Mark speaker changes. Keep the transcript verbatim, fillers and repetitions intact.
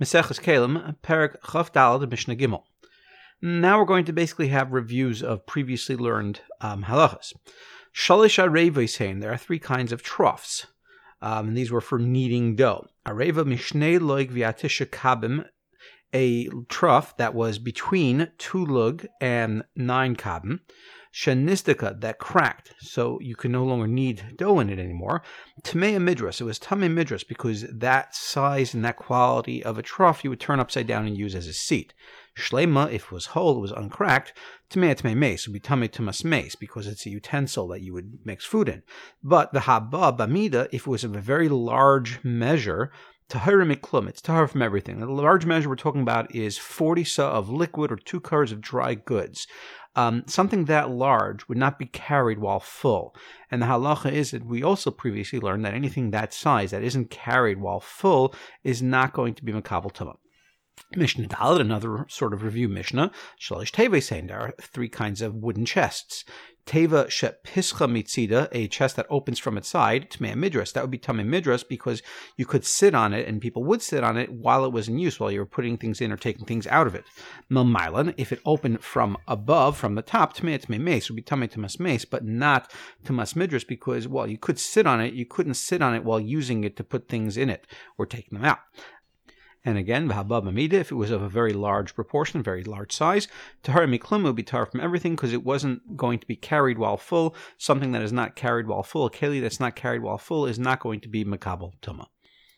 Speaker 1: Maseches Kelim, Perek Chaf Daled, Mishnah Gimel. Now we're going to basically have reviews of previously learned um, halachas. Shalish arevos hein. There are three kinds of troughs. Um, and these were for kneading dough. Areva mishnei loig v'atisha kabim, a trough that was between two lug and nine kabim. Shenistika, that cracked, so you could no longer knead dough in it anymore. Tamei midras, it was tamei midras because that size and that quality of a trough you would turn upside down and use as a seat. Shlema, if it was whole, it was uncracked. Tamei tamei mace would be tamei tumas mace because it's a utensil that you would mix food in. But the haba bamida, if it was of a very large measure, tahara miklum, it's tahara from everything. The large measure we're talking about is forty sa of liquid or two cars of dry goods. Um, something that large would not be carried while full. And the halacha is that we also previously learned that anything that size that isn't carried while full is not going to be makabel tumah. Mishnah Dalet, another sort of review Mishnah. Shalish Teva saying there are three kinds of wooden chests. Teva she pischa mitzida, a chest that opens from its side. Tamei midras, that would be tamei midras because you could sit on it and people would sit on it while it was in use, while you were putting things in or taking things out of it. Milmailan, if it opened from above, from the top, tamei tamei mace would be tamei tumas mace, but not tumas midras because, well, you could sit on it, you couldn't sit on it while using it to put things in it or taking them out. And again, v'haba b'mida, if it was of a very large proportion, very large size, tahara miklum would be tahara from everything because it wasn't going to be carried while full. Something that is not carried while full, a keli that's not carried while full, is not going to be makabel tumah.